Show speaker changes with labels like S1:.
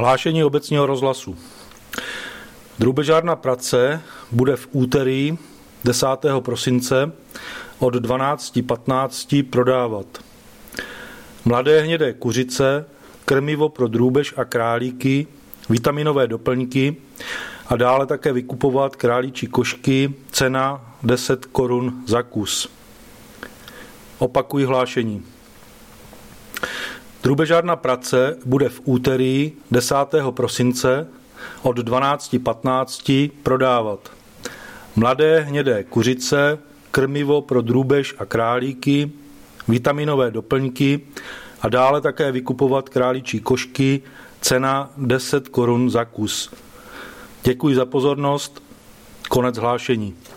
S1: Hlášení obecního rozhlasu. Drůbežárna Pratce bude v úterý 10. prosince od 12:15 prodávat mladé hnědé kuřice, krmivo pro drůbež a králíky, vitaminové doplňky a dále také vykupovat králíčí košky, cena 10 korun za kus. Opakuji hlášení. Drůbežárna Pratce bude v úterý 10. prosince od 12:15 prodávat mladé hnědé kuřice, krmivo pro drůbež a králíky, vitaminové doplňky a dále také vykupovat králíčí košky, cena 10 korun za kus. Děkuji za pozornost, konec hlášení.